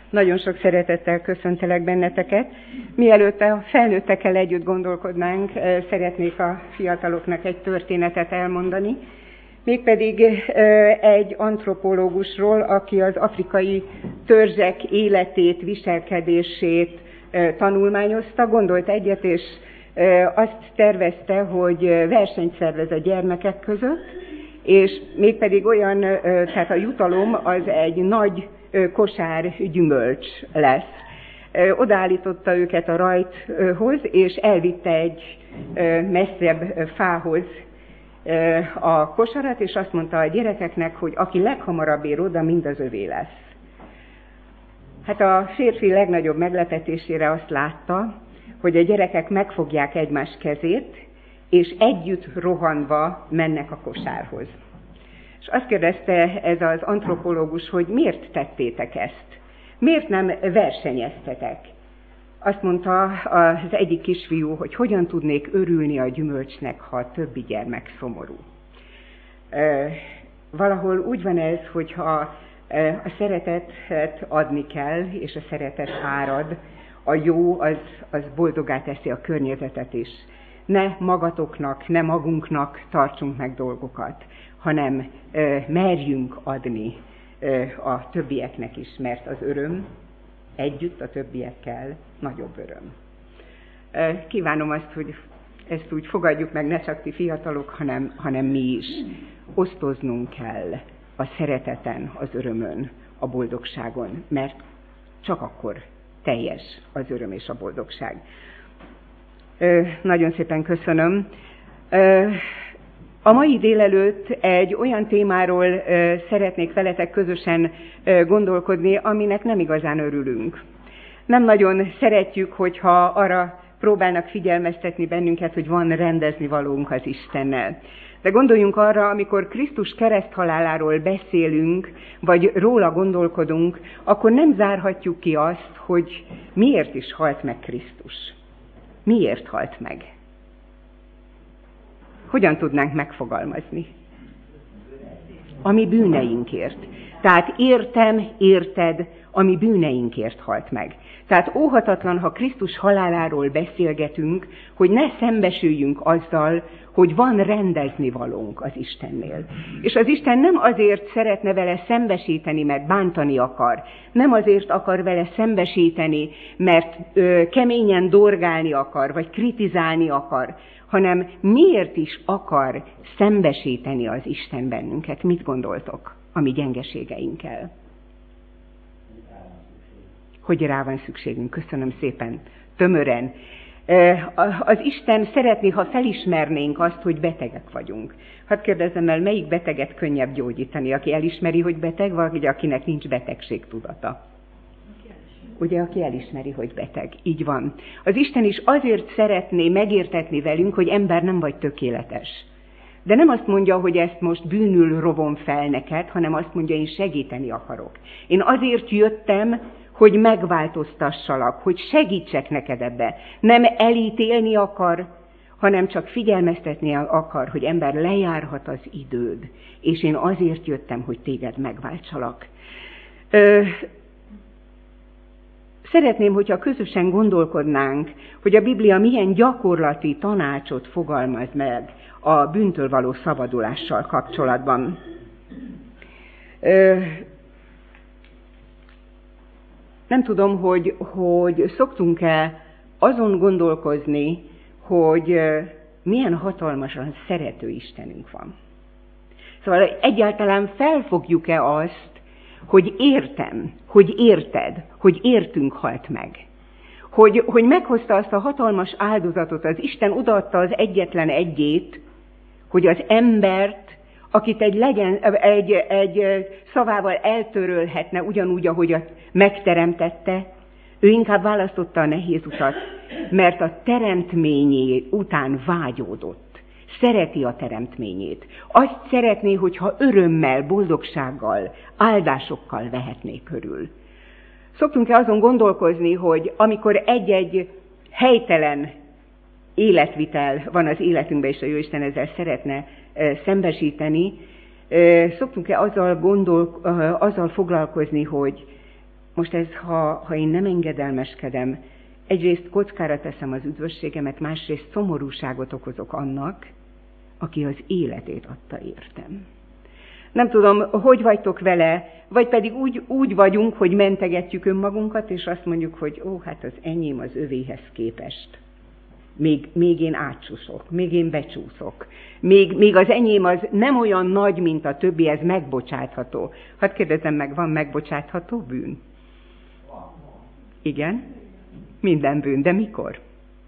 Nagyon sok szeretettel köszöntelek benneteket. Mielőtt a felnőttekkel együtt gondolkodnánk, szeretnék a fiataloknak egy történetet elmondani. Mégpedig egy antropológusról, aki az afrikai törzsek életét, viselkedését tanulmányozta, gondolt egyet, és azt tervezte, hogy versenyt szervez a gyermekek között, és mégpedig olyan, tehát a jutalom az egy nagy kosár gyümölcs lesz. Odaállította őket a rajthoz, és elvitte egy messzebb fához a kosarat, és azt mondta a gyerekeknek, hogy aki leghamarabb ér oda, mind az övé lesz. Hát a férfi legnagyobb meglepetésére azt látta, hogy a gyerekek megfogják egymás kezét, és együtt rohanva mennek a kosárhoz. És azt kérdezte ez az antropológus, hogy miért tettétek ezt? Miért nem versenyeztetek? Azt mondta az egyik kisfiú, hogy hogyan tudnék örülni a gyümölcsnek, ha a többi gyermek szomorú. Valahol úgy van ez, hogyha a szeretetet adni kell, és a szeretet árad, a jó az boldoggá teszi a környezetet is. Ne magatoknak, ne magunknak tartsunk meg dolgokat, hanem merjünk adni a többieknek is, mert az öröm együtt a többiekkel nagyobb öröm. Kívánom azt, hogy ezt úgy fogadjuk meg, ne csak ti fiatalok, hanem mi is. Osztoznunk kell a szereteten, az örömön, a boldogságon, mert csak akkor teljes az öröm és a boldogság. Nagyon szépen köszönöm. A mai délelőtt egy olyan témáról szeretnék veletek közösen gondolkodni, aminek nem igazán örülünk. Nem nagyon szeretjük, hogyha arra próbálnak figyelmeztetni bennünket, hogy van rendezni valónk az Istennel. De gondoljunk arra, amikor Krisztus kereszthaláláról beszélünk, vagy róla gondolkodunk, akkor nem zárhatjuk ki azt, hogy miért is halt meg Krisztus. Miért halt meg? Hogyan tudnánk megfogalmazni? A mi bűneinkért. Tehát érted, a mi bűneinkért halt meg. Tehát óhatatlan, ha Krisztus haláláról beszélgetünk, hogy ne szembesüljünk azzal, hogy van rendezni valónk az Istennél. És az Isten nem azért szeretne vele szembesíteni, mert bántani akar. Nem azért akar vele szembesíteni, mert keményen dorgálni akar, vagy kritizálni akar, hanem miért is akar szembesíteni az Isten bennünket. Mit gondoltok a mi gyengeségeinkkel? Hogy rá van szükségünk. Köszönöm szépen. Tömören. Az Isten szeretné, ha felismernénk azt, hogy betegek vagyunk. Hadd kérdezzem el, melyik beteget könnyebb gyógyítani? Aki elismeri, hogy beteg, vagy akinek nincs betegségtudata? Ugye, aki elismeri, hogy beteg. Így van. Az Isten is azért szeretné megértetni velünk, hogy ember nem vagy tökéletes. De nem azt mondja, hogy ezt most bűnül rovom fel neked, hanem azt mondja, én segíteni akarok. Én azért jöttem, hogy megváltoztassalak, hogy segítsek neked ebbe. Nem elítélni akar, hanem csak figyelmeztetni akar, hogy ember, lejárhat az időd, és én azért jöttem, hogy téged megváltsalak. Szeretném, hogyha közösen gondolkodnánk, hogy a Biblia milyen gyakorlati tanácsot fogalmaz meg a bűntől való szabadulással kapcsolatban. Nem tudom, hogy szoktunk-e azon gondolkozni, hogy milyen hatalmasan szerető Istenünk van. Szóval egyáltalán felfogjuk-e azt, hogy értem, hogy érted, hogy értünk halt meg. Hogy meghozta azt a hatalmas áldozatot, az Isten odaadta az egyetlen egyét, hogy az embert, akit egy szavával eltörölhetne, ugyanúgy, ahogy azt megteremtette, ő inkább választotta a nehéz utat, mert a teremtményé után vágyódott. Szereti a teremtményét. Azt szeretné, hogyha örömmel, boldogsággal, áldásokkal vehetné körül. Szoktunk-e azon gondolkozni, hogy amikor egy-egy helytelen életvitel van az életünkben, és a Jóisten ezzel szeretne szembesíteni, szoktunk-e azzal foglalkozni, hogy most ez, ha én nem engedelmeskedem, egyrészt kockára teszem az üdvösségemet, másrészt szomorúságot okozok annak, aki az életét adta értem. Nem tudom, hogy vagytok vele, vagy pedig úgy vagyunk, hogy mentegetjük önmagunkat, és azt mondjuk, hogy hát az enyém az övéhez képest. Még én átcsúszok, még én becsúszok. Még az enyém az nem olyan nagy, mint a többi, ez megbocsátható. Hadd kérdezem meg, van megbocsátható bűn? Igen? Minden bűn, de mikor?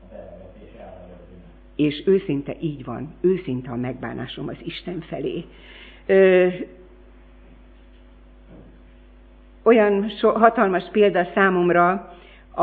És őszinte így van, őszinte a megbánásom az Isten felé. Olyan hatalmas példa számomra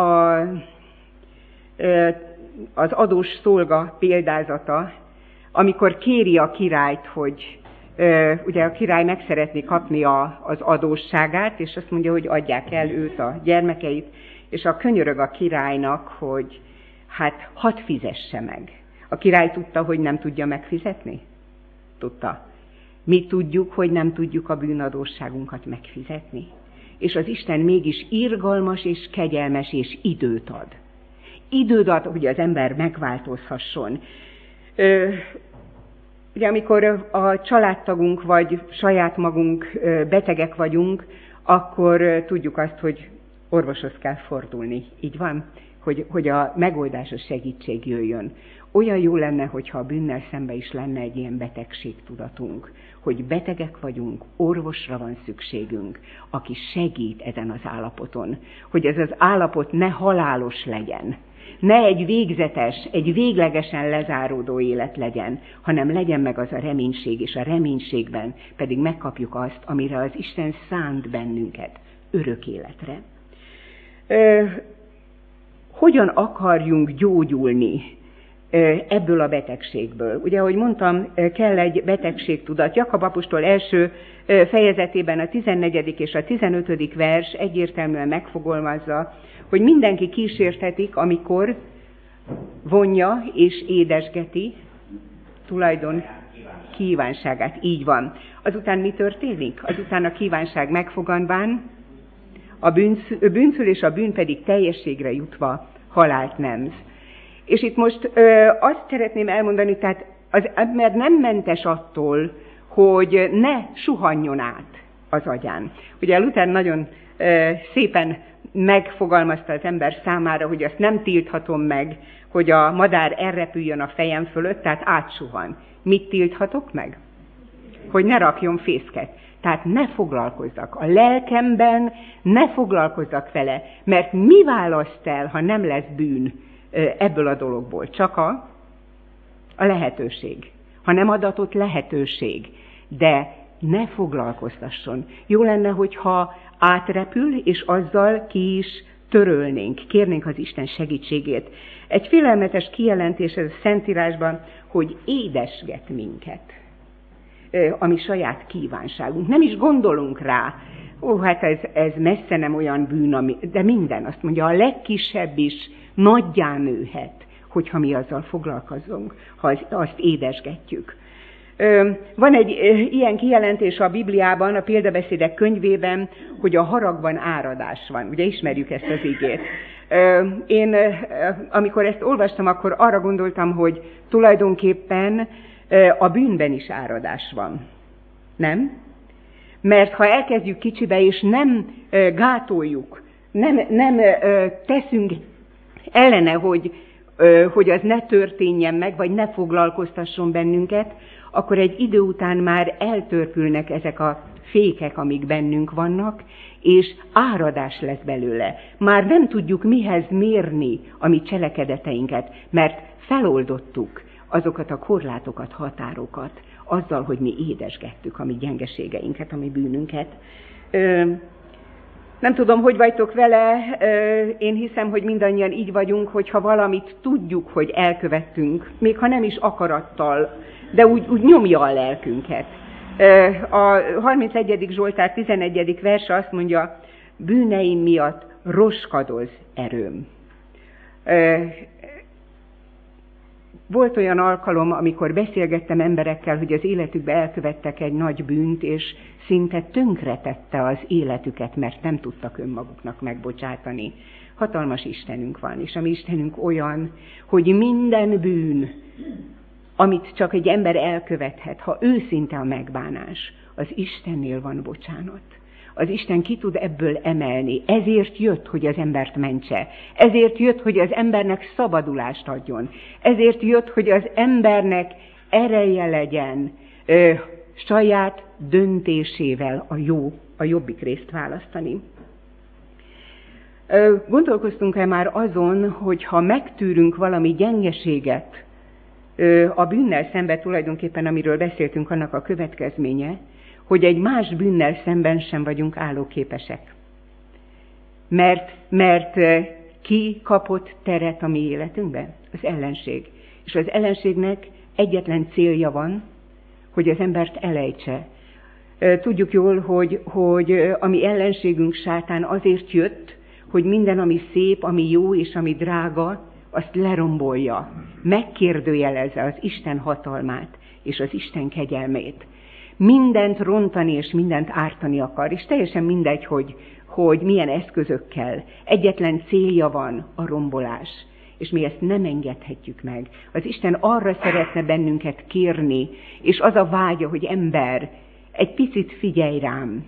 az adós szolga példázata, amikor kéri a királyt, hogy ugye a király meg szeretné kapni az adósságát, és azt mondja, hogy adják el őt, a gyermekeit, és könyörög a királynak, hogy hát hadd fizesse meg. A király tudta, hogy nem tudja megfizetni? Tudta. Mi tudjuk, hogy nem tudjuk a bűnadósságunkat megfizetni. És az Isten mégis irgalmas és kegyelmes és időt ad. Időt ad, hogy az ember megváltozhasson. Ugye amikor a családtagunk vagy saját magunk betegek vagyunk, akkor tudjuk azt, hogy orvoshoz kell fordulni. Így van? Hogy a megoldás, a segítség jöjjön. Olyan jó lenne, hogyha a bűnnel szembe is lenne egy ilyen betegségtudatunk, hogy betegek vagyunk, orvosra van szükségünk, aki segít ezen az állapoton, hogy ez az állapot ne halálos legyen, ne egy végzetes, egy véglegesen lezáródó élet legyen, hanem legyen meg az a reménység, és a reménységben pedig megkapjuk azt, amire az Isten szánt bennünket, örök életre. Hogyan akarjunk gyógyulni ebből a betegségből? Ugye, ahogy mondtam, kell egy betegségtudat. Jakab apostol első fejezetében a 14. és a 15. vers egyértelműen megfogalmazza, hogy mindenki kísértetik, amikor vonja és édesgeti tulajdon kívánságát. Így van. Azután mi történik? Azután a kívánság megfoganván, a bűnszül és a bűn pedig teljességre jutva halált nemz. És itt most azt szeretném elmondani, tehát az ember nem mentes attól, hogy ne suhanjon át az agyán. Ugye Luther nagyon szépen megfogalmazta az ember számára, hogy azt nem tilthatom meg, hogy a madár elrepüljön a fejem fölött, tehát átsuhan. Mit tilthatok meg? Hogy ne rakjon fészket. Tehát ne foglalkozzak. A lelkemben ne foglalkozzak vele, mert mi választ el, ha nem lesz bűn ebből a dologból? Csak a lehetőség. Ha nem adatott lehetőség, de ne foglalkoztasson. Jó lenne, hogyha átrepül, és azzal ki is törölnénk, kérnénk az Isten segítségét. Egy félelmetes kijelentés ez a Szentírásban, hogy édesget minket, a mi saját kívánságunk. Nem is gondolunk rá, hát ez messze nem olyan bűn, de minden, azt mondja, a legkisebb is nagyjá nőhet, hogyha mi azzal foglalkozunk, ha azt édesgetjük. Van egy ilyen kijelentés a Bibliában, a példabeszédek könyvében, hogy a haragban áradás van. Ugye ismerjük ezt az igét. Én, amikor ezt olvastam, akkor arra gondoltam, hogy tulajdonképpen a bűnben is áradás van. Nem? Mert ha elkezdjük kicsibe, és nem gátoljuk, nem teszünk ellene, hogy az ne történjen meg, vagy ne foglalkoztasson bennünket, akkor egy idő után már eltörpülnek ezek a fékek, amik bennünk vannak, és áradás lesz belőle. Már nem tudjuk mihez mérni a mi cselekedeteinket, mert feloldottuk azokat a korlátokat, határokat, azzal, hogy mi édesgettük a mi gyengeségeinket, a mi bűnünket. Nem tudom, hogy vagytok vele, én hiszem, hogy mindannyian így vagyunk, hogyha valamit tudjuk, hogy elkövettünk, még ha nem is akarattal, de úgy nyomja a lelkünket. A 31. Zsoltár 11. verse azt mondja, bűneim miatt roskadoz erőm. Volt olyan alkalom, amikor beszélgettem emberekkel, hogy az életükbe elkövettek egy nagy bűnt, és szinte tönkretette az életüket, mert nem tudtak önmaguknak megbocsátani. Hatalmas Istenünk van, és a mi Istenünk olyan, hogy minden bűn, amit csak egy ember elkövethet, ha őszinte a megbánás, az Istennél van bocsánat. Az Isten ki tud ebből emelni. Ezért jött, hogy az embert mentse. Ezért jött, hogy az embernek szabadulást adjon. Ezért jött, hogy az embernek ereje legyen saját döntésével a jobbik részt választani. Gondolkoztunk-e már azon, hogy ha megtűrünk valami gyengeséget, a bűnnel szemben tulajdonképpen, amiről beszéltünk, annak a következménye, hogy egy más bűnnel szemben sem vagyunk állóképesek. Mert ki kapott teret a mi életünkben? Az ellenség. És az ellenségnek egyetlen célja van, hogy az embert elejtse. Tudjuk jól, hogy a mi ellenségünk sátán azért jött, hogy minden, ami szép, ami jó és ami drága, azt lerombolja, megkérdőjelezze az Isten hatalmát és az Isten kegyelmét. Mindent rontani és mindent ártani akar, és teljesen mindegy, hogy milyen eszközökkel. Egyetlen célja van a rombolás, és mi ezt nem engedhetjük meg. Az Isten arra szeretne bennünket kérni, és az a vágya, hogy ember, egy picit figyelj rám,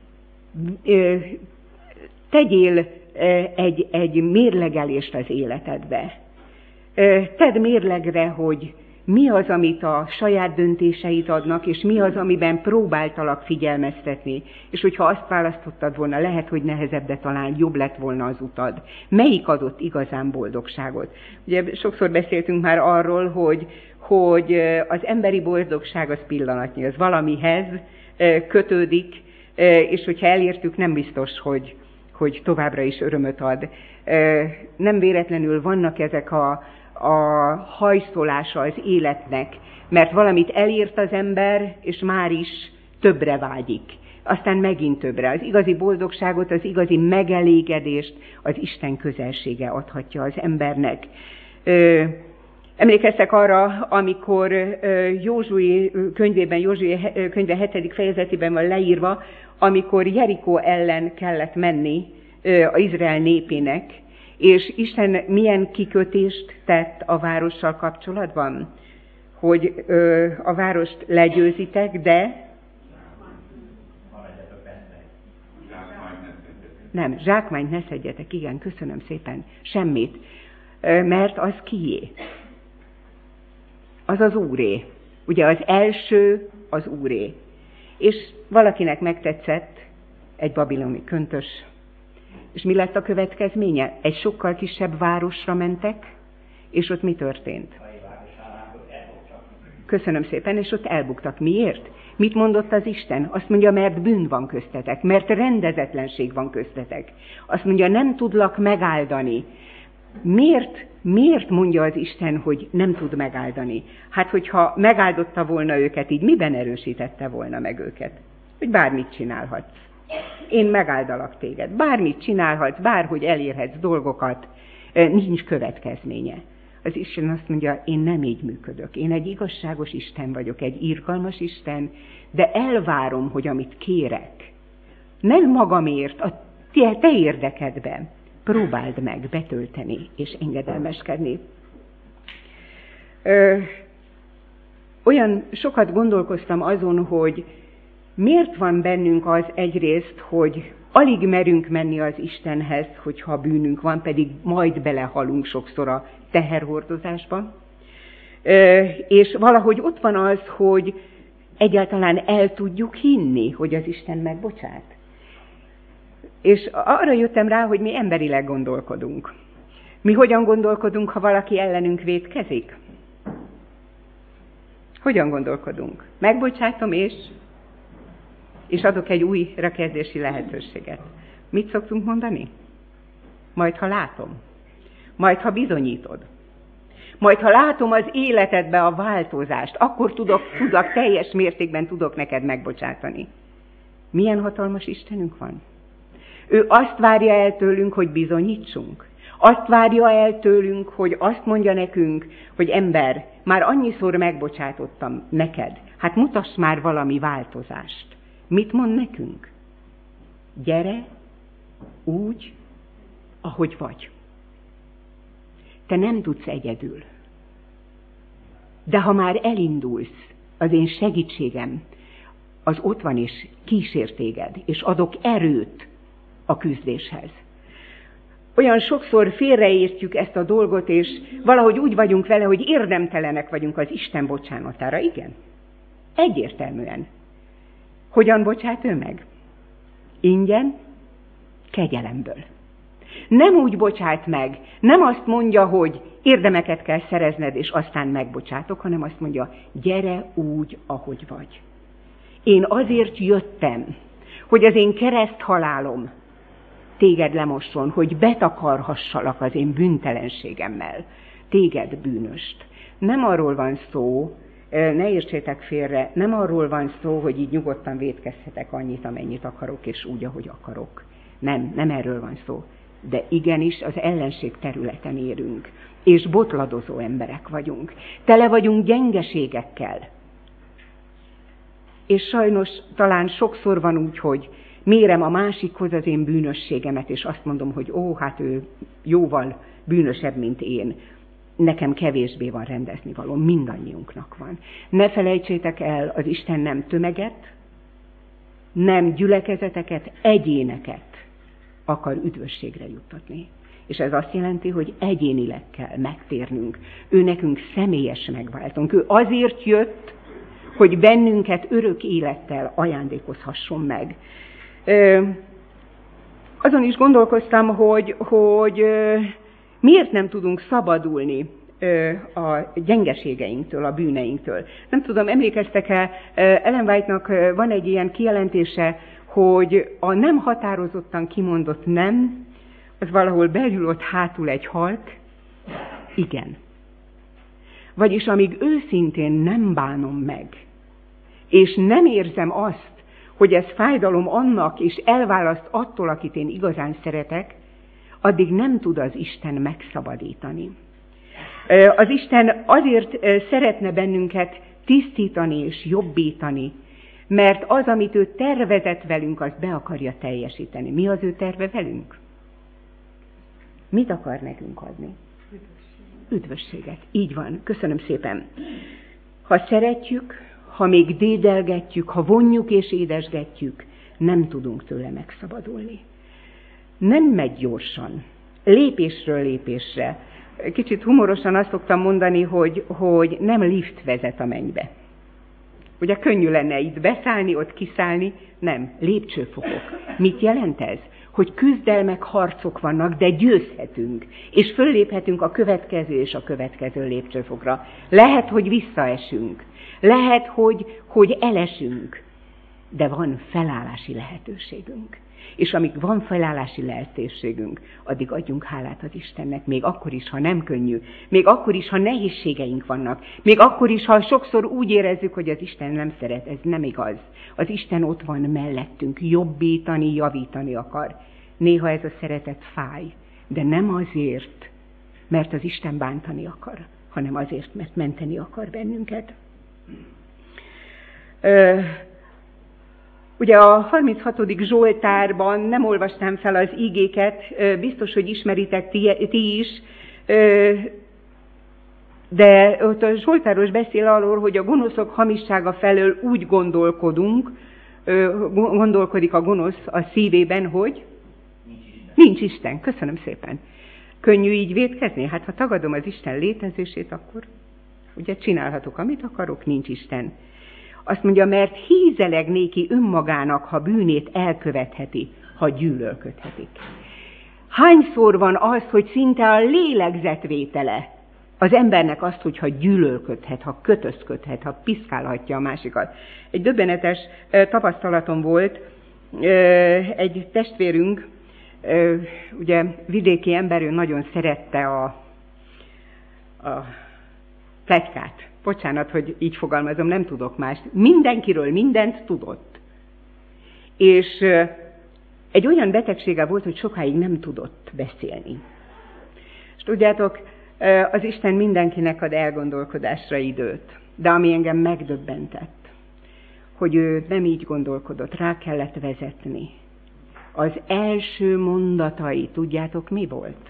tegyél egy mérlegelést az életedbe. Tedd mérlegre, hogy mi az, amit a saját döntéseid adnak, és mi az, amiben próbáltalak figyelmeztetni. És hogyha azt választottad volna, lehet, hogy nehezebb, de talán jobb lett volna az utad. Melyik adott igazán boldogságot? Ugye sokszor beszéltünk már arról, hogy az emberi boldogság az pillanatnyi, az valamihez kötődik, és hogyha elértük, nem biztos, hogy továbbra is örömöt ad. Nem véletlenül vannak ezek a hajszolása az életnek, mert valamit elért az ember, és már is többre vágyik. Aztán megint többre. Az igazi boldogságot, az igazi megelégedést az Isten közelsége adhatja az embernek. Emlékeztek arra, amikor Józsué könyvében, Józsué könyve 7. fejezetében van leírva, amikor Jerikó ellen kellett menni az Izrael népének, és Isten milyen kikötést tett a várossal kapcsolatban? Hogy a várost legyőzitek, de... Nem, zsákmányt ne szedjetek, igen, köszönöm szépen, semmit. Mert az kié? Az az Úré. Ugye az első az Úré. És valakinek megtetszett egy babiloni köntös. És mi lett a következménye? Egy sokkal kisebb városra mentek, és ott mi történt? Köszönöm szépen, és ott elbuktak. Miért? Mit mondott az Isten? Azt mondja, mert bűn van köztetek, mert rendezetlenség van köztetek. Azt mondja, nem tudlak megáldani. Miért mondja az Isten, hogy nem tud megáldani? Hát, hogyha megáldotta volna őket, így miben erősítette volna meg őket? Hogy bármit csinálhatsz. Én megáldalak téged. Bármit csinálhatsz, bárhogy elérhetsz dolgokat, nincs következménye. Az Isten azt mondja, én nem így működök. Én egy igazságos Isten vagyok, egy irgalmas Isten, de elvárom, hogy amit kérek, nem magamért, a te érdekedben, próbáld meg betölteni és engedelmeskedni. Olyan sokat gondolkoztam azon, hogy miért van bennünk az egyrészt, hogy alig merünk menni az Istenhez, hogyha bűnünk van, pedig majd belehalunk sokszor a teherhordozásba. És valahogy ott van az, hogy egyáltalán el tudjuk hinni, hogy az Isten megbocsát. És arra jöttem rá, hogy mi emberileg gondolkodunk. Mi hogyan gondolkodunk, ha valaki ellenünk vétkezik? Hogyan gondolkodunk? Megbocsátom és adok egy újrakezdési lehetőséget. Mit szoktunk mondani? Majd, ha látom. Majd, ha bizonyítod. Majd, ha látom az életedbe a változást, akkor tudok teljes mértékben tudok neked megbocsátani. Milyen hatalmas Istenünk van? Ő azt várja el tőlünk, hogy bizonyítsunk. Azt várja el tőlünk, hogy azt mondja nekünk, hogy ember, már annyiszor megbocsátottam neked, hát mutass már valami változást. Mit mond nekünk? Gyere úgy, ahogy vagy. Te nem tudsz egyedül. De ha már elindulsz, az én segítségem, az ott van és kísér téged, és adok erőt a küzdéshez. Olyan sokszor félreértjük ezt a dolgot, és valahogy úgy vagyunk vele, hogy érdemtelenek vagyunk az Isten bocsánatára. Igen, egyértelműen. Hogyan bocsát ő meg? Ingyen, kegyelemből. Nem úgy bocsát meg, nem azt mondja, hogy érdemeket kell szerezned, és aztán megbocsátok, hanem azt mondja, gyere úgy, ahogy vagy. Én azért jöttem, hogy az én kereszthalálom téged lemosson, hogy betakarhassalak az én bűntelenségemmel, téged bűnöst. Nem arról van szó, ne értsétek félre, nem arról van szó, hogy így nyugodtan vétkezhetek annyit, amennyit akarok, és úgy, ahogy akarok. Nem erről van szó. De igenis az ellenség területen érünk, és botladozó emberek vagyunk. Tele vagyunk gyengeségekkel. És sajnos talán sokszor van úgy, hogy mérem a másikhoz az én bűnösségemet, és azt mondom, hogy hát ő jóval bűnösebb, mint én. Nekem kevésbé van rendeznivaló, mindannyiunknak van. Ne felejtsétek el, az Isten nem tömeget, nem gyülekezeteket, egyéneket akar üdvösségre juttatni. És ez azt jelenti, hogy egyénileg kell megtérnünk. Ő nekünk személyes megváltunk. Ő azért jött, hogy bennünket örök élettel ajándékozhasson meg. Azon is gondolkoztam, hogy miért nem tudunk szabadulni a gyengeségeinktől, a bűneinktől. Nem tudom, emlékeztek-e, Ellen White-nak van egy ilyen kijelentése, hogy a nem határozottan kimondott nem, az valahol belül ott hátul egy halk, igen. Vagyis amíg őszintén nem bánom meg, és nem érzem azt, hogy ez fájdalom annak, és elválaszt attól, akit én igazán szeretek, addig nem tud az Isten megszabadítani. Az Isten azért szeretne bennünket tisztítani és jobbítani, mert az, amit ő tervezett velünk, azt be akarja teljesíteni. Mi az ő terve velünk? Mit akar nekünk adni? Üdvösséget. Így van. Köszönöm szépen. Ha szeretjük, ha még dédelgetjük, ha vonjuk és édesgetjük, nem tudunk tőle megszabadulni. Nem megy gyorsan. Lépésről lépésre. Kicsit humorosan azt szoktam mondani, hogy nem lift vezet a mennybe. Ugye könnyű lenne itt beszállni, ott kiszállni, nem, lépcsőfokok. Mit jelent ez? Hogy küzdelmek, harcok vannak, de győzhetünk, és fölléphetünk a következő és a következő lépcsőfokra. Lehet, hogy visszaesünk, lehet, hogy elesünk, de van felállási lehetőségünk. És amíg van felállási lehetőségünk, addig adjunk hálát az Istennek, még akkor is, ha nem könnyű, még akkor is, ha nehézségeink vannak, még akkor is, ha sokszor úgy érezzük, hogy az Isten nem szeret, ez nem igaz. Az Isten ott van mellettünk, jobbítani, javítani akar. Néha ez a szeretet fáj, de nem azért, mert az Isten bántani akar, hanem azért, mert menteni akar bennünket. Ugye a 36. Zsoltárban nem olvastam fel az ígéket, biztos, hogy ismeritek ti is, de ott a Zsoltáros beszél arról, hogy a gonoszok hamissága felől úgy gondolkodik a gonosz a szívében, hogy nincs Isten. Köszönöm szépen. Könnyű így vétkezni? Hát ha tagadom az Isten létezését, akkor ugye csinálhatok, amit akarok, nincs Isten. Azt mondja, mert hízeleg néki önmagának, ha bűnét elkövetheti, ha gyűlölködhetik. Hányszor van az, hogy szinte a lélegzetvétele az embernek azt, hogyha gyűlölködhet, ha kötözködhet, ha piszkálhatja a másikat. Egy döbbenetes tapasztalatom volt, egy testvérünk, ugye vidéki ember, ő nagyon szerette a pletykát. Bocsánat, hogy így fogalmazom, nem tudok mást. Mindenkiről mindent tudott. És egy olyan betegsége volt, hogy sokáig nem tudott beszélni. És tudjátok, az Isten mindenkinek ad elgondolkodásra időt, de ami engem megdöbbentett, hogy ő nem így gondolkodott, rá kellett vezetni. Az első mondatai, tudjátok mi volt?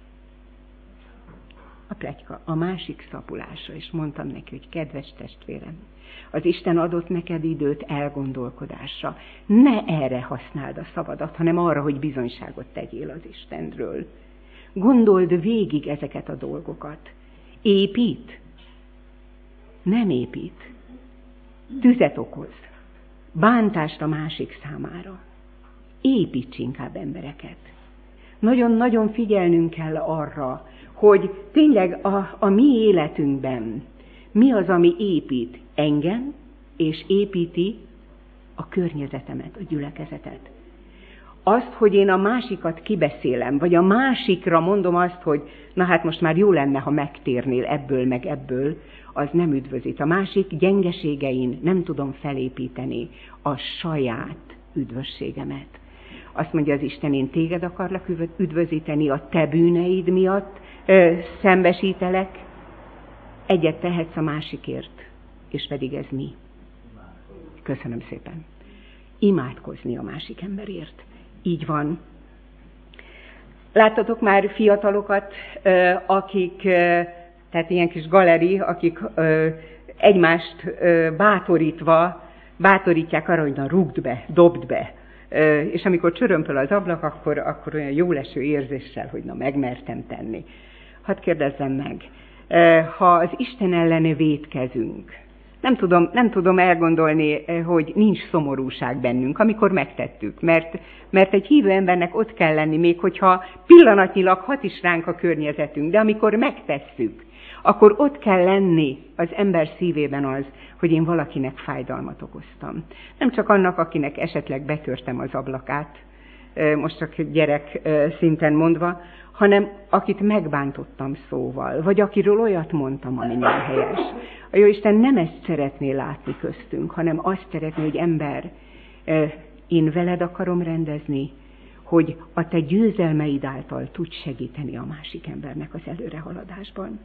A pletyka, a másik szapulása, és mondtam neki, hogy kedves testvérem, az Isten adott neked időt elgondolkodásra. Ne erre használd a szavadat, hanem arra, hogy bizonyságot tegyél az Istenről. Gondold végig ezeket a dolgokat. Épít? Nem épít. Tüzet okoz. Bántást a másik számára. Építs inkább embereket. Nagyon-nagyon figyelnünk kell arra, hogy tényleg a mi életünkben mi az, ami épít engem, és építi a környezetemet, a gyülekezetet. Azt, hogy én a másikat kibeszélem, vagy a másikra mondom azt, hogy na hát most már jó lenne, ha megtérnél ebből meg ebből, az nem üdvözít. A másik gyengeségein nem tudom felépíteni a saját üdvösségemet. Azt mondja az Isten, én téged akarlak üdvözíteni, a te bűneid miatt szembesítelek, egyet tehetsz a másikért, és pedig ez mi? Köszönöm szépen. Imádkozni a másik emberért. Így van. Láttatok már fiatalokat, akik, tehát ilyen kis galeri, akik egymást bátorítják arra, hogy na rúgd be, dobd be. És amikor csörömpöl az ablak, akkor olyan jóleső érzéssel, hogy na megmertem tenni. Hadd kérdezzem meg, ha az Isten ellen vétkezünk, nem tudom elgondolni, hogy nincs szomorúság bennünk, amikor megtettük, mert egy hívő embernek ott kell lenni, még hogyha pillanatnyilag hat is ránk a környezetünk, de amikor megtesszük, akkor ott kell lenni az ember szívében az, hogy én valakinek fájdalmat okoztam. Nem csak annak, akinek esetleg betörtem az ablakát, most csak gyerek szinten mondva, hanem akit megbántottam szóval, vagy akiről olyat mondtam, ami nem helyes. A Jóisten nem ezt szeretné látni köztünk, hanem azt szeretné, hogy ember, én veled akarom rendezni, hogy a te győzelmeid által tudj segíteni a másik embernek az előrehaladásban.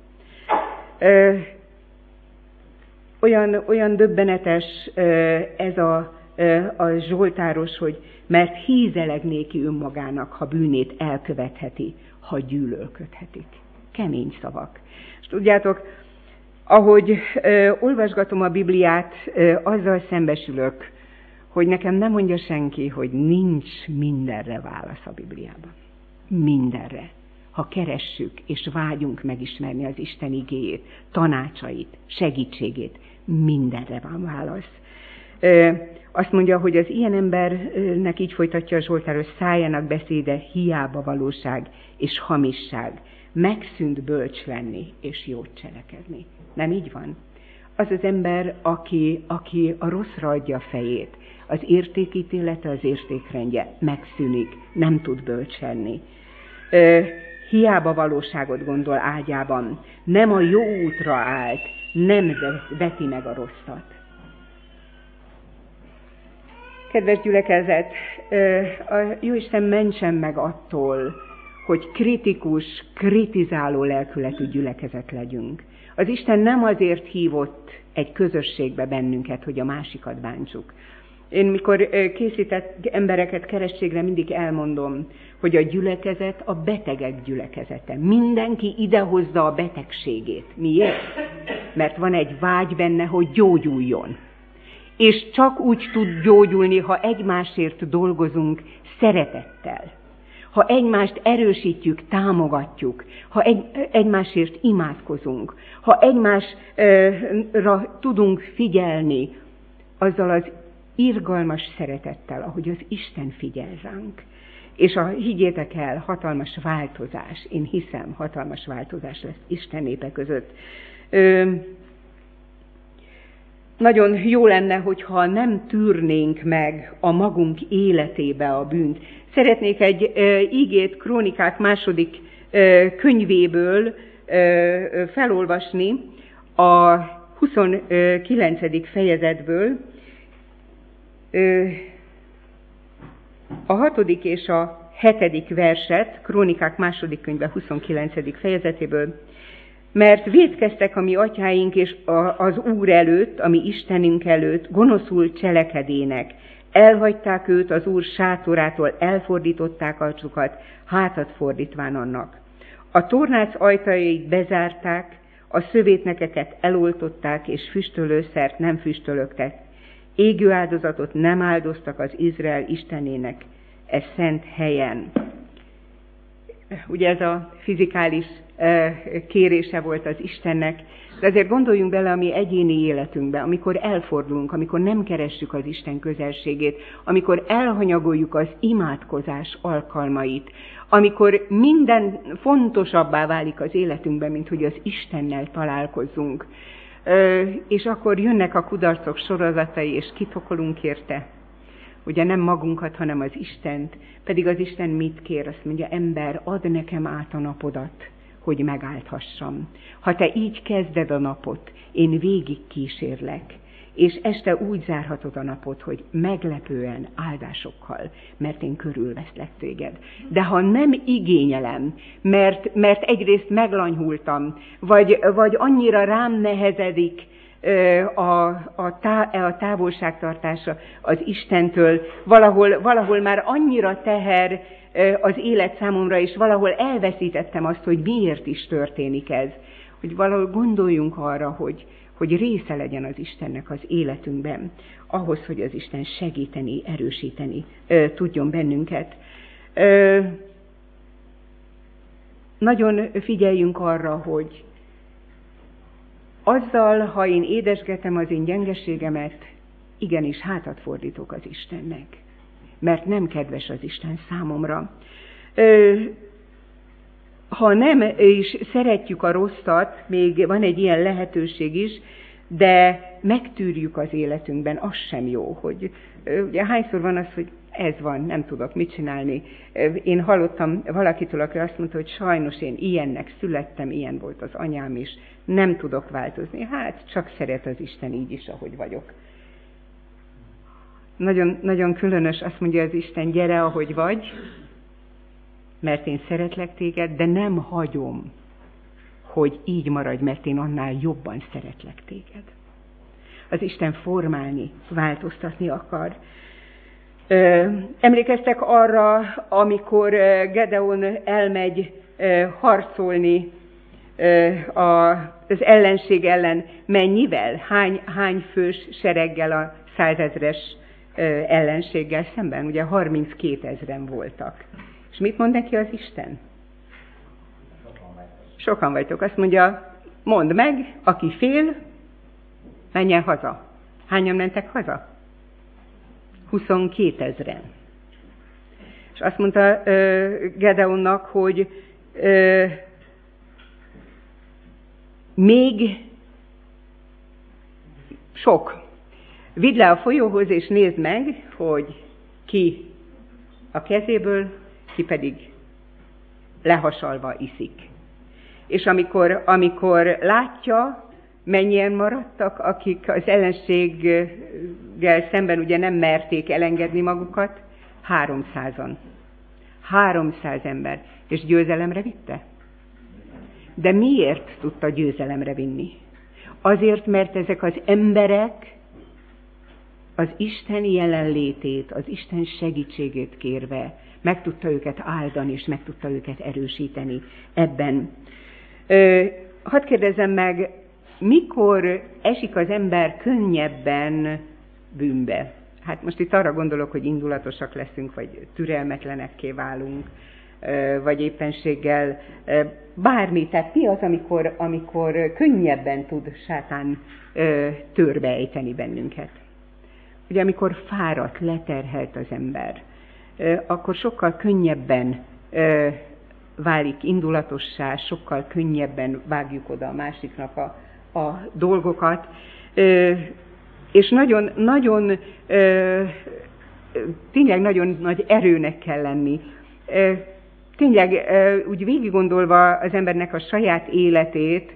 Olyan döbbenetes ez a zsoltáros, hogy mert hízeleg néki önmagának, ha bűnét elkövetheti, ha gyűlölködhetik. Kemény szavak. És tudjátok, ahogy olvasgatom a Bibliát, azzal szembesülök, hogy nekem nem mondja senki, hogy nincs mindenre válasz a Bibliában. Mindenre. Ha keressük és vágyunk megismerni az Isten igéjét, tanácsait, segítségét, mindenre van válasz. Azt mondja, hogy az ilyen embernek így folytatja a Zsoltáros, szájának beszéde hiába valóság és hamisság. Megszűnt bölcs lenni és jót cselekedni. Nem így van? Az az ember, aki a rosszra adja a fejét, az értékítélete, az értékrendje megszűnik, nem tud bölcs lenni. Hiába valóságot gondol ágyában, nem a jó útra állt, nem veti meg a rosszat. Kedves gyülekezet, a Jóisten mentsen meg attól, hogy kritikus, kritizáló lelkületű gyülekezet legyünk. Az Isten nem azért hívott egy közösségbe bennünket, hogy a másikat bántsuk. Én mikor készített embereket kerességre, mindig elmondom, hogy a gyülekezet a betegek gyülekezete. Mindenki idehozza a betegségét. Miért? Mert van egy vágy benne, hogy gyógyuljon. És csak úgy tud gyógyulni, ha egymásért dolgozunk szeretettel. Ha egymást erősítjük, támogatjuk, ha egymásért imádkozunk, ha egymásra tudunk figyelni, azzal az irgalmas szeretettel, ahogy az Isten figyel ránk. És higgyétek el, hatalmas változás, én hiszem, hatalmas változás lesz Isten népe között. Nagyon jó lenne, hogyha nem tűrnénk meg a magunk életébe a bűnt. Szeretnék egy ígét, Krónikák második könyvéből felolvasni a 29. fejezetből, a 6. és a 7. verset, Krónikák 2. könyve 29. fejezetéből. Mert vétkeztek a mi atyáink és az Úr előtt, a mi Istenünk előtt, gonoszul cselekedének. Elhagyták őt az Úr sátorától, elfordították arcukat, hátat fordítván annak. A tornác ajtajait bezárták, a szövétnekeket eloltották, és füstölőszert nem füstölögtek. Égő áldozatot nem áldoztak az Izrael Istenének szent helyen. Ugye ez a fizikális kérése volt az Istennek, de azért gondoljunk bele a mi egyéni életünkbe, amikor elfordulunk, amikor nem keressük az Isten közelségét, amikor elhanyagoljuk az imádkozás alkalmait, amikor minden fontosabbá válik az életünkben, mint hogy az Istennel találkozzunk. És akkor jönnek a kudarcok sorozatai, és kitokolunk érte. Ugye nem magunkat, hanem az Istent. Pedig az Isten mit kér? Azt mondja, ember, add nekem át a napodat, hogy megállthassam. Ha te így kezded a napot, én végig kísérlek. És este úgy zárhatod a napot, hogy meglepően áldásokkal, mert én körülveszlek téged. De ha nem igényelem, mert egyrészt meglanyhultam, vagy annyira rám nehezedik a távolságtartása az Istentől, valahol már annyira teher az élet számomra, és valahol elveszítettem azt, hogy miért is történik ez. Hogy valahol gondoljunk arra, hogy része legyen az Istennek az életünkben, ahhoz, hogy az Isten segíteni, erősíteni tudjon bennünket. Nagyon figyeljünk arra, hogy azzal, ha én édesgetem az én gyengeségemet, igenis hátat fordítok az Istennek, mert nem kedves az Isten számomra. Ha nem is szeretjük a rosszat, még van egy ilyen lehetőség is, de megtűrjük az életünkben, az sem jó, hogy ugye hányszor van az, hogy ez van, nem tudok mit csinálni. Én hallottam valakitől, aki azt mondta, hogy sajnos én ilyennek születtem, ilyen volt az anyám is, nem tudok változni. Hát csak szeret az Isten így is, ahogy vagyok. Nagyon, nagyon különös, azt mondja az Isten, gyere, ahogy vagy, mert én szeretlek téged, de nem hagyom, hogy így maradj, mert én annál jobban szeretlek téged. Az Isten formálni, változtatni akar. Emlékeztek arra, amikor Gedeon elmegy harcolni az ellenség ellen, mennyivel? Hány fős sereggel a 100 000-es ellenséggel szemben? Ugye 32 000-en voltak. És mit mond neki az Isten? Sokan vagytok. Azt mondja, mondd meg, aki fél, menjen haza. Hányan mentek haza? 22 000-en. És azt mondta Gedeonnak, hogy még sok. Vidd le a folyóhoz, és nézd meg, hogy ki a kezéből, ki pedig lehasalva iszik. És amikor látja, mennyien maradtak, akik az ellenséggel szemben ugye nem merték elengedni magukat, 300-an. 300 ember. És győzelemre vitte? De miért tudta győzelemre vinni? Azért, mert ezek az emberek az Isten jelenlétét, az Isten segítségét kérve meg tudta őket áldani, és meg tudta őket erősíteni ebben. Hadd kérdezzem meg, mikor esik az ember könnyebben bűnbe? Hát most itt arra gondolok, hogy indulatosak leszünk, vagy türelmetlenekké válunk, vagy éppenséggel bármi. Tehát mi az, amikor könnyebben tud sátán törbe ejteni bennünket? Ugye amikor fáradt, leterhelt az ember, akkor sokkal könnyebben válik indulatossá, sokkal könnyebben vágjuk oda a másiknak a dolgokat, és tényleg nagyon nagy erőnek kell lenni. Tényleg úgy végig gondolva az embernek a saját életét,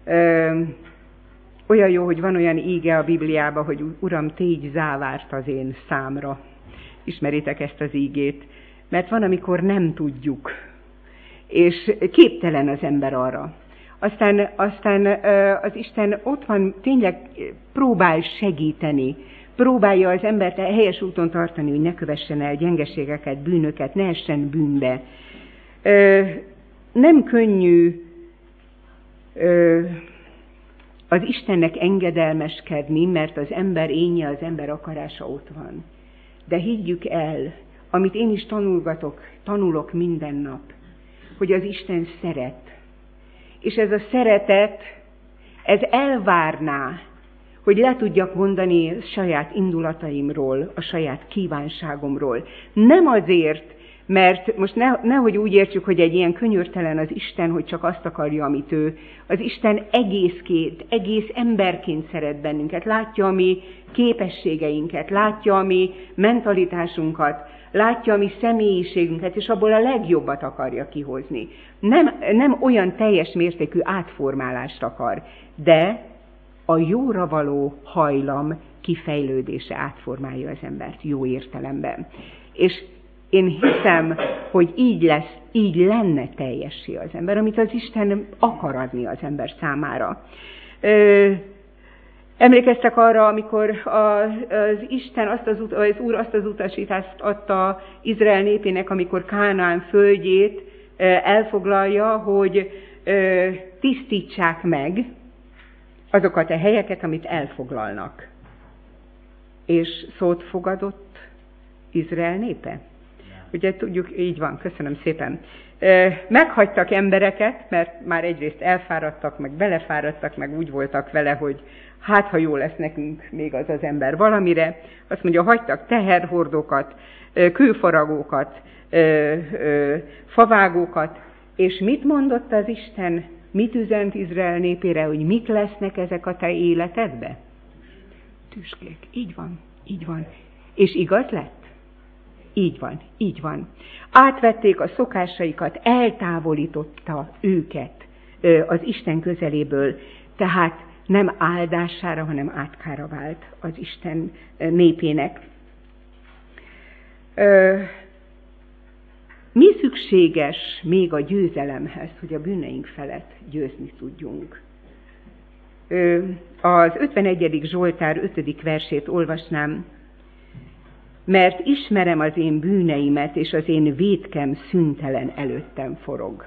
olyan jó, hogy van olyan íge a Bibliában, hogy Uram, tégy závárt az én számra. Ismeritek ezt az ígét. mert van, amikor nem tudjuk, és képtelen az ember arra. Aztán az Isten ott van, tényleg próbál segíteni, próbálja az embert a helyes úton tartani, hogy ne kövessen el gyengeségeket, bűnöket, ne essen bűnbe. Nem könnyű az Istennek engedelmeskedni, mert az ember énje, az ember akarása ott van. De higgyük el, amit én is tanulok minden nap, hogy az Isten szeret. És ez a szeretet, ez elvárná, hogy le tudjak mondani a saját indulataimról, a saját kívánságomról. Nem azért, mert most nehogy úgy értsük, hogy egy ilyen könyörtelen az Isten, hogy csak azt akarja, amit ő. Az Isten egész emberként szeret bennünket, látja a mi képességeinket, látja a mi mentalitásunkat, látja a mi személyiségünket, és abból a legjobbat akarja kihozni. Nem olyan teljes mértékű átformálást akar, de a jóra való hajlam kifejlődése átformálja az embert jó értelemben. És én hiszem, hogy így lenne teljessé az ember, amit az Isten akar adni az ember számára. Emlékeztek arra, amikor az Isten, az Úr azt az utasítást adta Izrael népének, amikor Kánaán földjét elfoglalja, hogy tisztítsák meg azokat a helyeket, amit elfoglalnak. És szót fogadott Izrael népe? Ugye tudjuk, így van, köszönöm szépen. Meghagytak embereket, mert már egyrészt elfáradtak, meg belefáradtak, meg úgy voltak vele, hogy hát, ha jó lesz nekünk még az ember valamire. Azt mondja, hagytak teherhordókat, kőfaragókat, favágókat, és mit mondott az Isten? Mit üzent Izrael népére, hogy mik lesznek ezek a te életedbe? Tüskék. Így van. És igaz lett? Így van. Átvették a szokásaikat, eltávolította őket az Isten közeléből, tehát nem áldására, hanem átkára vált az Isten népének. Mi szükséges még a győzelemhez, hogy a bűneink felett győzni tudjunk? Az 51. Zsoltár 5. versét olvasnám. Mert ismerem az én bűneimet, és az én vétkem szüntelen előttem forog.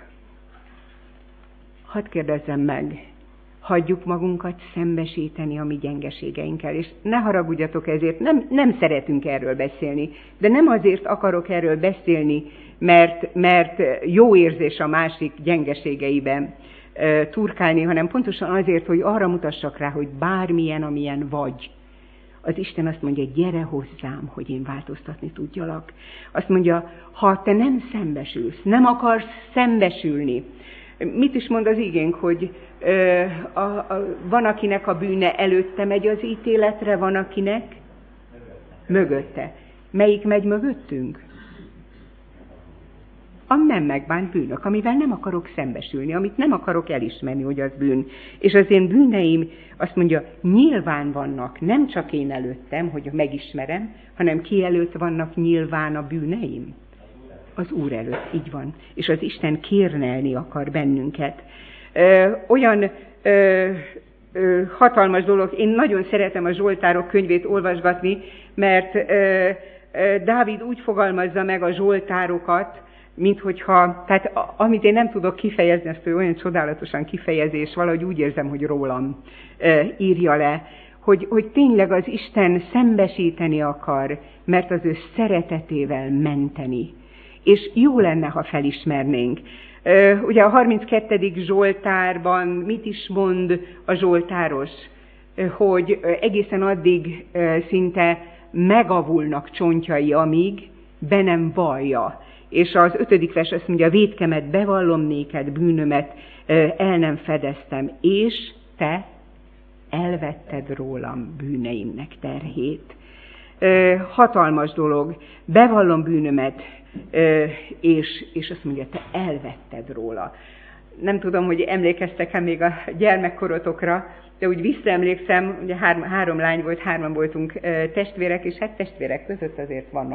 Hadd kérdezzem meg, hagyjuk magunkat szembesíteni a mi gyengeségeinkkel, és ne haragudjatok ezért, nem szeretünk erről beszélni, de nem azért akarok erről beszélni, mert jó érzés a másik gyengeségeiben turkálni, hanem pontosan azért, hogy arra mutassak rá, hogy bármilyen, amilyen vagy, az Isten azt mondja, gyere hozzám, hogy én változtatni tudjalak. Azt mondja, ha te nem szembesülsz, nem akarsz szembesülni. Mit is mond az igénk, hogy van, akinek a bűne előtte megy az ítéletre, van, akinek mögötte. Melyik megy mögöttünk? A nem megbánt bűnök, amivel nem akarok szembesülni, amit nem akarok elismerni, hogy az bűn. És az én bűneim, azt mondja, nyilván vannak, nem csak én előttem, hogy megismerem, hanem ki előtt vannak nyilván a bűneim? Az Úr előtt, így van. És az Isten kérnelni akar bennünket. Olyan hatalmas dolog, én nagyon szeretem a Zsoltárok könyvét olvasgatni, mert Dávid úgy fogalmazza meg a Zsoltárokat, tehát amit én nem tudok kifejezni, ezt olyan csodálatosan kifejezés, valahogy úgy érzem, hogy rólam írja le, hogy tényleg az Isten szembesíteni akar, mert az ő szeretetével menteni. És jó lenne, ha felismernénk. Ugye a 32. Zsoltárban mit is mond a zsoltáros? Hogy egészen addig szinte megavulnak csontjai, amíg be nem vallja. És az 5. vers azt mondja, vétkemet bevallom néked, bűnömet el nem fedeztem, és te elvetted rólam bűneimnek terhét. Hatalmas dolog, bevallom bűnömet, és azt mondja, te elvetted róla. Nem tudom, hogy emlékeztek-e még a gyermekkorotokra, de úgy visszaemlékszem, ugye három lány volt, 3 voltunk testvérek, és hát testvérek között azért vannak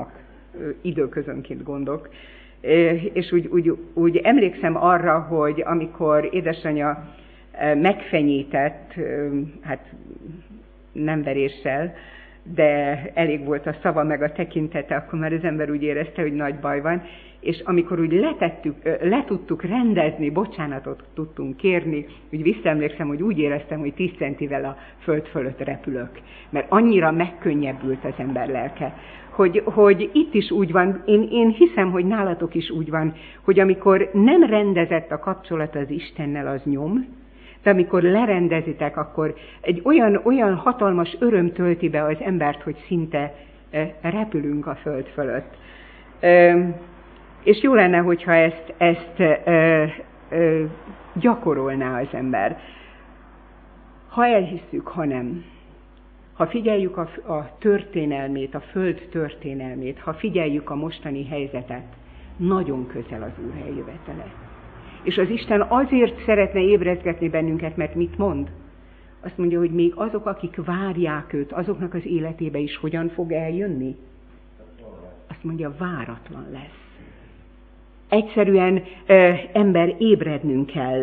időközönként gondok. És úgy emlékszem arra, hogy amikor édesanyja megfenyített, hát nem veréssel, de elég volt a szava meg a tekintete, akkor már az ember úgy érezte, hogy nagy baj van, és amikor úgy le tudtuk rendezni, bocsánatot tudtunk kérni, úgy visszaemlékszem, hogy úgy éreztem, hogy 10 centivel a föld fölött repülök, mert annyira megkönnyebbült az ember lelke. Hogy itt is úgy van, én hiszem, hogy nálatok is úgy van, hogy amikor nem rendezett a kapcsolat az Istennel, az nyom, de amikor lerendezitek, akkor egy olyan hatalmas öröm tölti be az embert, hogy szinte repülünk a föld fölött. És jó lenne, hogyha ezt gyakorolná az ember. Ha elhisszük, ha nem. Ha figyeljük a történelmét, a föld történelmét, ha figyeljük a mostani helyzetet, nagyon közel az Úr eljövetele. És az Isten azért szeretne ébrezgetni bennünket, mert mit mond? Azt mondja, hogy még azok, akik várják őt, azoknak az életébe is hogyan fog eljönni? Azt mondja, váratlan lesz. Egyszerűen ember, ébrednünk kell.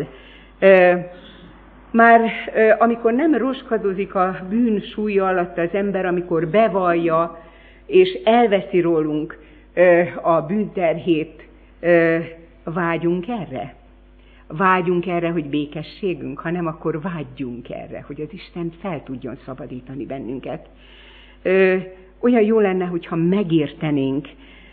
Már amikor nem roskadozik a bűn súlya alatt az ember, amikor bevallja és elveszi rólunk a bűnterhét, vágyunk erre? Vágyunk erre, hogy békességünk, ha nem, akkor vágyjunk erre, hogy az Isten fel tudjon szabadítani bennünket. Olyan jó lenne, hogyha megértenénk.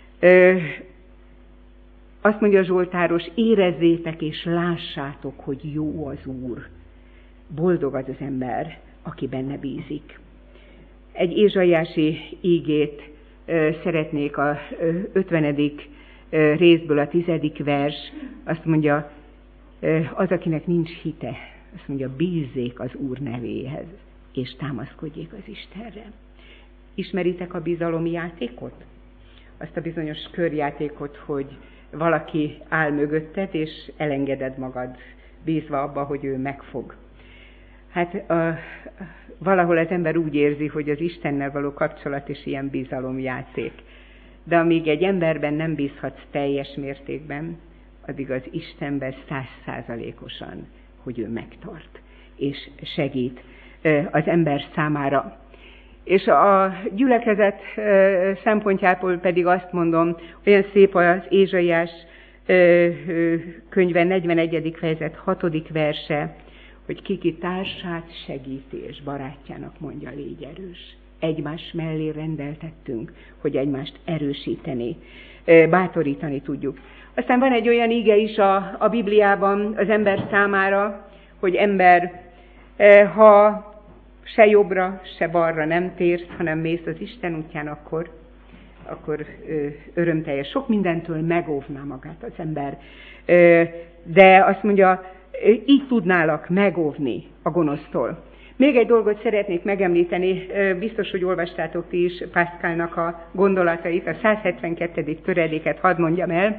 Azt mondja a Zsoltáros, érezzétek és lássátok, hogy jó az Úr. Boldog az az ember, aki benne bízik. Egy ézsaiási ígét szeretnék a 50. részből, a 10. vers. Azt mondja, az, akinek nincs hite, azt mondja, bízzék az Úr nevéhez, és támaszkodjék az Istenre. Ismeritek a bizalom játékot? Azt a bizonyos körjátékot, hogy valaki áll mögötted, és elengeded magad, bízva abba, hogy ő megfog. Hát valahol az ember úgy érzi, hogy az Istennel való kapcsolat is ilyen bizalomjáték. De amíg egy emberben nem bízhatsz teljes mértékben, addig az Istenben 100%-osan, hogy ő megtart, és segít az ember számára. És a gyülekezet szempontjából pedig azt mondom, olyan szép az Ézsaiás könyve 41. fejezet 6. verse, hogy ki társát segíti és barátjának mondja, légy erős. Egymás mellé rendeltettünk, hogy egymást erősíteni, bátorítani tudjuk. Aztán van egy olyan ige is a Bibliában az ember számára, hogy ember, ha se jobbra, se balra nem térsz, hanem mész az Isten útján, akkor örömteljes. Sok mindentől megóvná magát az ember. De azt mondja, így tudnálak megóvni a gonosztól. Még egy dolgot szeretnék megemlíteni, biztos, hogy olvastátok ti is Pascalnak a gondolatait, a 172. töredéket hadd mondjam el.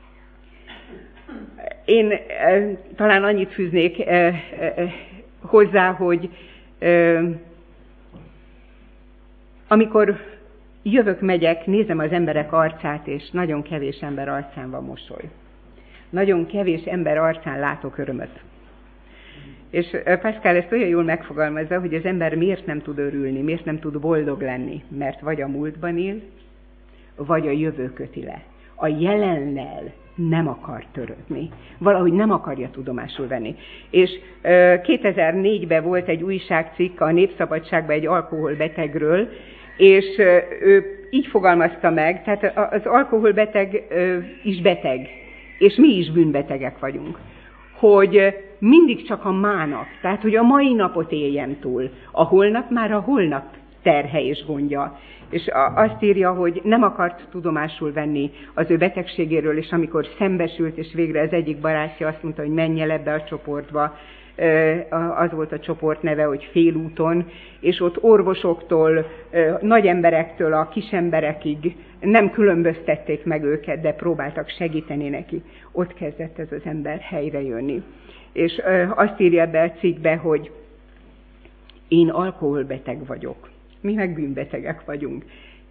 Én talán annyit fűznék hozzá, hogy amikor megyek, nézem az emberek arcát, és nagyon kevés ember arcán van mosoly. Nagyon kevés ember arcán látok örömöt. És Pascal ezt olyan jól megfogalmazza, hogy az ember miért nem tud örülni, miért nem tud boldog lenni, mert vagy a múltban él, vagy a jövő köti le. A jelennel nem akar törődni. Valahogy nem akarja tudomásul venni. És 2004-ben volt egy újságcikk a Népszabadságban egy alkoholbetegről, és ő így fogalmazta meg, tehát az alkoholbeteg is beteg, és mi is bűnbetegek vagyunk, hogy mindig csak a mának, tehát hogy a mai napot éljen túl, a holnap már a holnap terhe és gondja. És azt írja, hogy nem akart tudomásul venni az ő betegségéről, és amikor szembesült, és végre az egyik barátja azt mondta, hogy menj el ebbe a csoportba, az volt a csoport neve, hogy Félúton, és ott orvosoktól, nagy emberektől a kis emberekig nem különböztették meg őket, de próbáltak segíteni neki. Ott kezdett ez az ember helyre jönni. És azt írja be a cikkbe, hogy én alkoholbeteg vagyok, mi meg bűnbetegek vagyunk.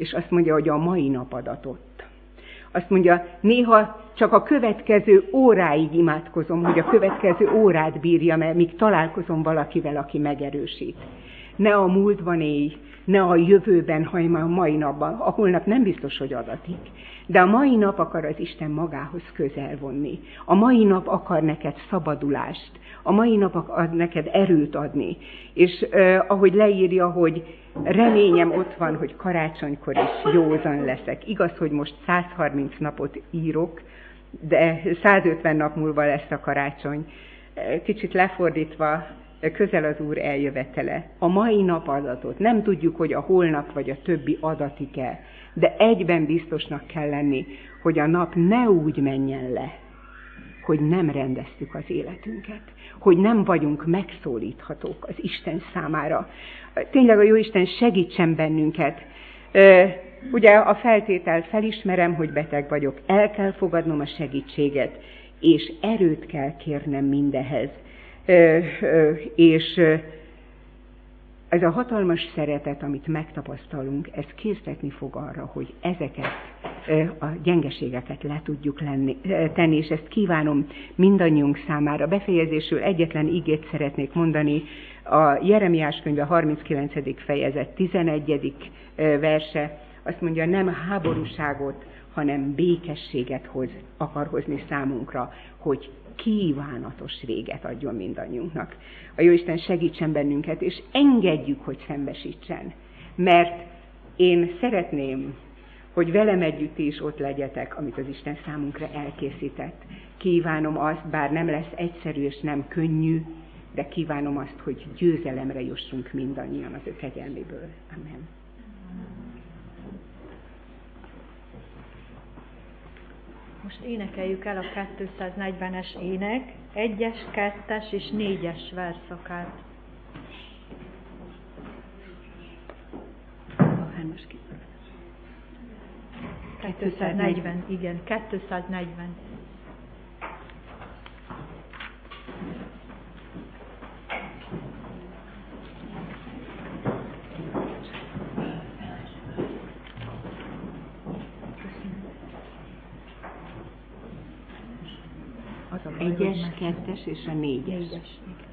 és azt mondja, hogy a mai nap adatott. Azt mondja, néha csak a következő óráig imádkozom, hogy a következő órát bírjam, mert míg találkozom valakivel, aki megerősít. Ne a múltban élj, ne a jövőben, hanem a mai napban. A holnap nem biztos, hogy adatik. De a mai nap akar az Isten magához közel vonni. A mai nap akar neked szabadulást. A mai nap akar neked erőt adni. És ahogy leírja, hogy reményem ott van, hogy karácsonykor is józan leszek. Igaz, hogy most 130 napot írok, de 150 nap múlva lesz a karácsony. Kicsit lefordítva, közel az Úr eljövetele. A mai nap adatot. Nem tudjuk, hogy a holnap vagy a többi adatik-e, de egyben biztosnak kell lenni, hogy a nap ne úgy menjen le, hogy nem rendeztük az életünket, hogy nem vagyunk megszólíthatók az Isten számára. Tényleg a Jóisten segítsen bennünket. Ugye a feltételt felismerem, hogy beteg vagyok, el kell fogadnom a segítséget, és erőt kell kérnem mindehez. És ez a hatalmas szeretet, amit megtapasztalunk, ez késztetni fog arra, hogy ezeket a gyengeségeket le tudjuk tenni, és ezt kívánom mindannyiunk számára. Befejezésül egyetlen igét szeretnék mondani, a Jeremiás könyve 39. fejezet 11. verse, azt mondja, nem háborúságot, hanem békességet akar hozni számunkra, hogy kívánatos véget adjon mindannyiunknak. A Jóisten segítsen bennünket, és engedjük, hogy szembesítsen. Mert én szeretném, hogy velem együtt is ott legyetek, amit az Isten számunkra elkészített. Kívánom azt, bár nem lesz egyszerű és nem könnyű, de kívánom azt, hogy győzelemre jussunk mindannyian az ő kegyelméből. Amen. Most énekeljük el a 240-es ének, 1-es, 2-es és 4-es verszakát. A 3-as 240, igen, 240. Az a 1-es, 2-es és a 4-es.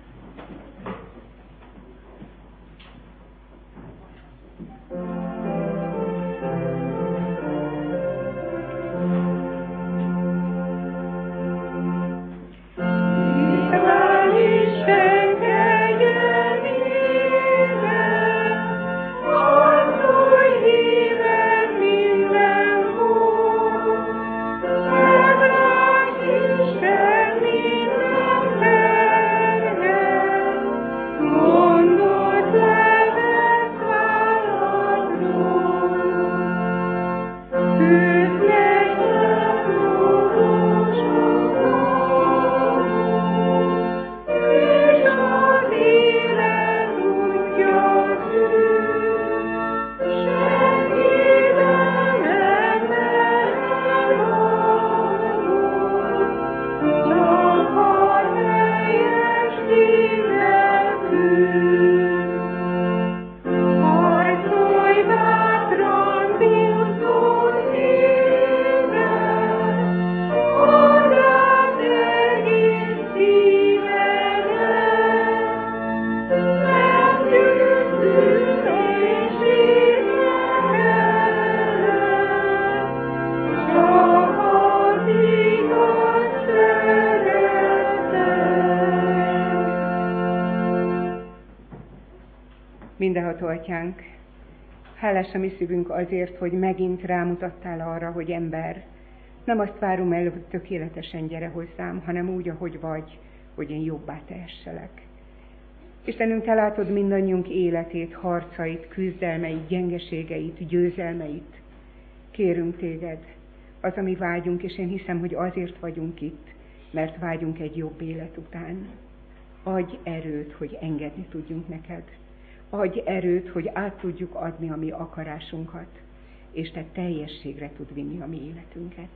Mindenható Atyánk, hálás a mi szívünk azért, hogy megint rámutattál arra, hogy ember, nem azt várom el, hogy tökéletesen gyere hozzám, hanem úgy, ahogy vagy, hogy én jobbá tehesselek. Istenünk, te látod mindannyiunk életét, harcait, küzdelmeit, gyengeségeit, győzelmeit. Kérünk téged, az, ami vágyunk, és én hiszem, hogy azért vagyunk itt, mert vágyunk egy jobb élet után. Adj erőt, hogy engedni tudjunk neked. Adj erőt, hogy át tudjuk adni a mi akarásunkat, és te teljességre tud vinni a mi életünket.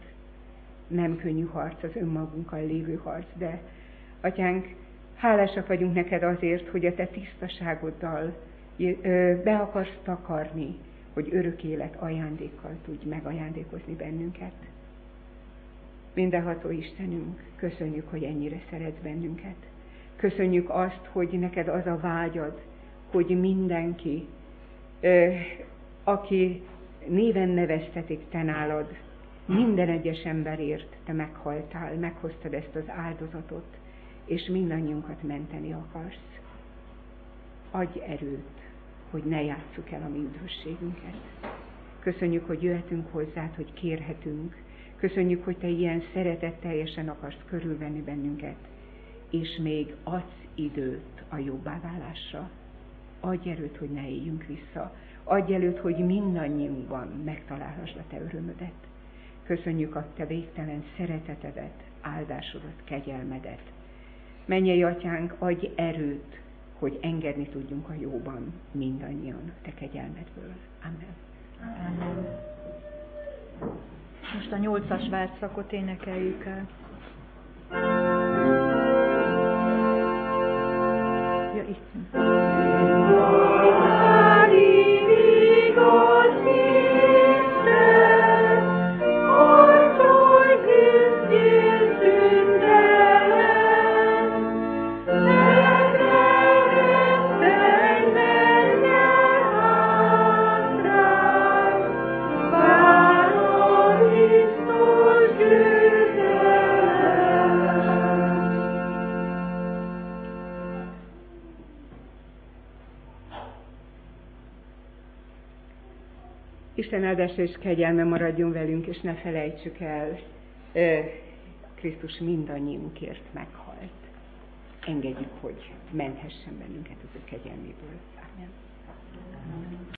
Nem könnyű harc az önmagunkkal lévő harc, de Atyánk, hálásak vagyunk neked azért, hogy a te tisztaságoddal be akarsz takarni hogy örök élet ajándékkal tudj megajándékozni bennünket. Mindenható Istenünk, köszönjük, hogy ennyire szeretsz bennünket. Köszönjük azt, hogy neked az a vágyad, hogy mindenki, aki néven neveztetik te nálad, minden egyes emberért te meghaltál, meghoztad ezt az áldozatot, és mindannyiunkat menteni akarsz. Adj erőt, hogy ne játsszuk el a mi üdvösségünket. Köszönjük, hogy jöhetünk hozzád, hogy kérhetünk. Köszönjük, hogy te ilyen szeretetteljesen akarsz körülvenni bennünket, és még adsz időt a jobbáválásra. Adj erőt, hogy ne éljünk vissza. Adj erőt, hogy mindannyiunkban megtalálhassd a te örömödet. Köszönjük a te végtelen szeretetedet, áldásodat, kegyelmedet. Mennyei Atyánk, adj erőt, hogy engedni tudjunk a jóban mindannyian te kegyelmedből. Amen. Amen. Most a 8-as versszakot énekeljük el. Ja, itt. Isten áldása és kegyelme maradjon velünk, és ne felejtsük el, Krisztus mindannyiunkért meghalt. Engedjük, hogy menthessen bennünket az ő kegyelméből. Amen.